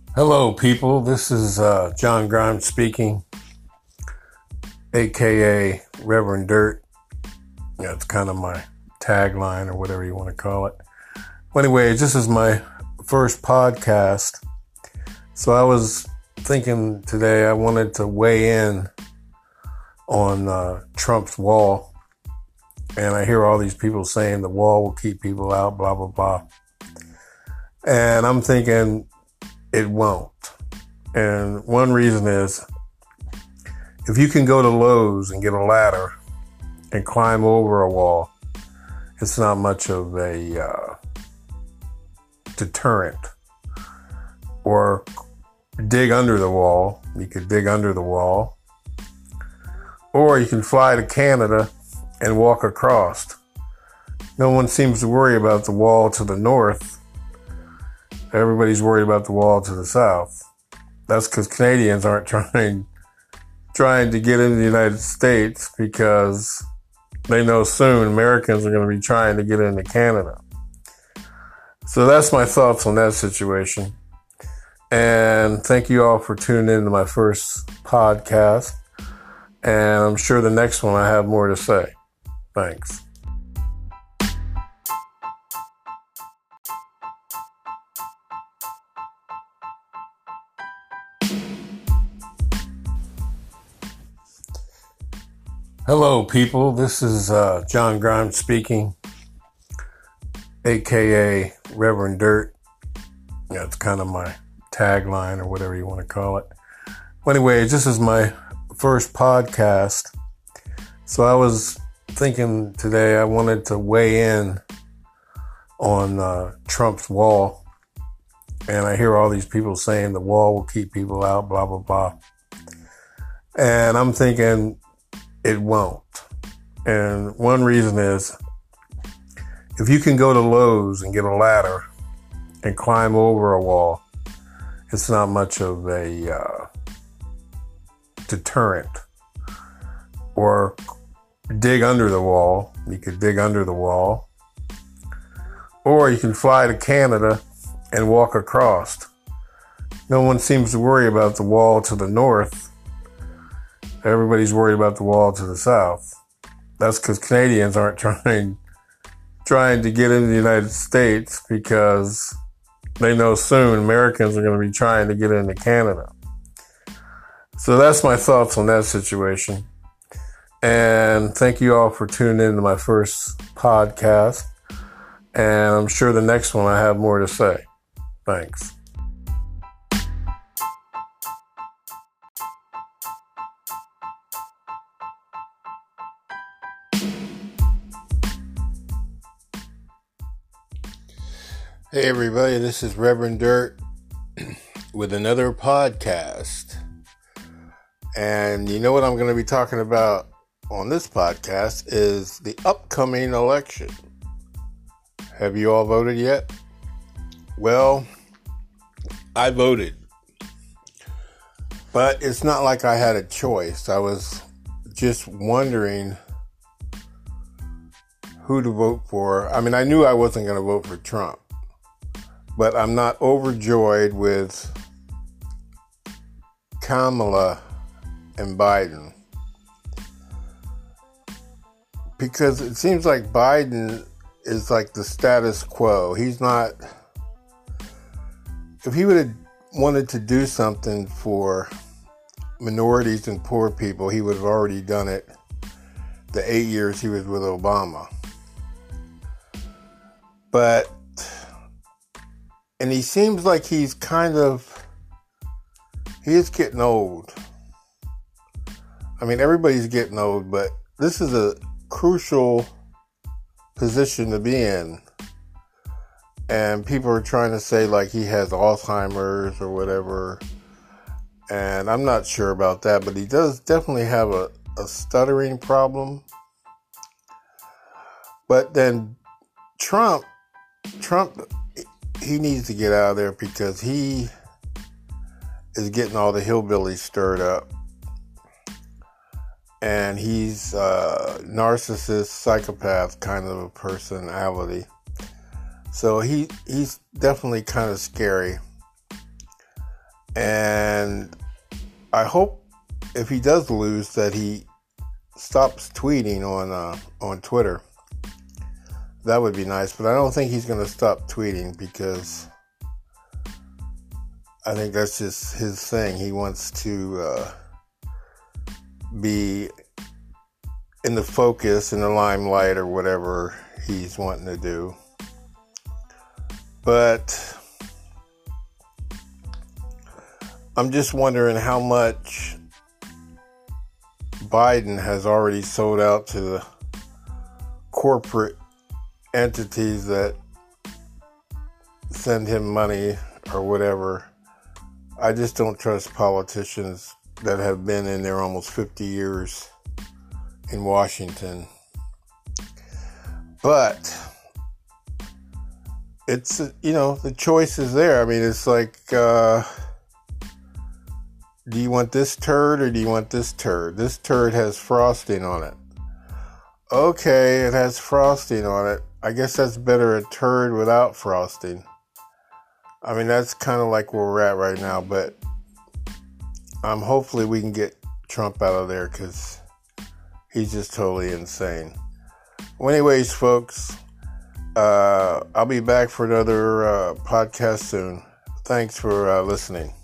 Hello, people. This is John Grimes speaking, aka Reverend Dirt. Yeah, it's kind of my tagline or whatever you want to call it. Well, anyway, this is my first podcast. So I was thinking today I wanted to weigh in on Trump's wall. And I hear all these people saying the wall will keep people out, blah, blah, blah. And I'm thinking it won't. And one reason is if you can go to Lowe's and get a ladder and climb over a wall, it's not much of a deterrent. Or dig under the wall. You could dig under the wall. Or you can fly to Canada and walk across. No one seems to worry about the wall to the north. Everybody's worried about the wall to the south. That's because Canadians aren't trying to get into the United States because they know soon Americans are going to be trying to get into Canada. So that's my thoughts on that situation. And thank you all for tuning in to my first podcast. And I'm sure the next one I have more to say. Thanks. Hello, people. This is John Grimes speaking, aka Reverend Dirt. Yeah, it's kind of my tagline or whatever you want to call it. Well, anyway, this is my first podcast. So I was thinking today I wanted to weigh in on Trump's wall. And I hear all these people saying the wall will keep people out, blah, blah, blah. And I'm thinking it won't. And one reason is if you can go to Lowe's and get a ladder and climb over a wall, it's not much of a deterrent. Or dig under the wall. You could dig under the wall. Or you can fly to Canada and walk across. No one seems to worry about the wall to the north. Everybody's worried about the wall to the south. That's because Canadians aren't trying to get into the United States because they know soon Americans are going to be trying to get into Canada. So that's my thoughts on that situation. And thank you all for tuning in to my first podcast. And I'm sure the next one I have more to say. Thanks. Hey everybody, this is Reverend Dirt with another podcast. And you know what I'm going to be talking about on this podcast is the upcoming election. Have you all voted yet? Well, I voted. But it's not like I had a choice. I was just wondering who to vote for. I mean, I knew I wasn't going to vote for Trump. But I'm not overjoyed with Kamala and Biden. Because it seems like Biden is like the status quo. He's not... If he would have wanted to do something for minorities and poor people, he would have already done it the 8 years he was with Obama. But... And he seems like he is getting old. I mean, everybody's getting old, but this is a crucial position to be in. And people are trying to say like he has Alzheimer's or whatever. And I'm not sure about that, but he does definitely have a stuttering problem. But then Trump, he needs to get out of there because he is getting all the hillbillies stirred up. And he's a narcissist, psychopath kind of a personality. So he's definitely kind of scary. And I hope if he does lose that he stops tweeting on Twitter. That would be nice, but I don't think he's going to stop tweeting because I think that's just his thing. He wants to be in the focus, in the limelight, or whatever he's wanting to do. But I'm just wondering how much Biden has already sold out to the corporate entities that send him money or whatever. I just don't trust politicians that have been in there almost 50 years in Washington. But it's, the choice is there. I mean, it's like, do you want this turd or do you want this turd? This turd has frosting on it. Okay, it has frosting on it. I guess that's better a turd without frosting. I mean, that's kind of like where we're at right now, but hopefully we can get Trump out of there because he's just totally insane. Well, anyways, folks, I'll be back for another podcast soon. Thanks for listening.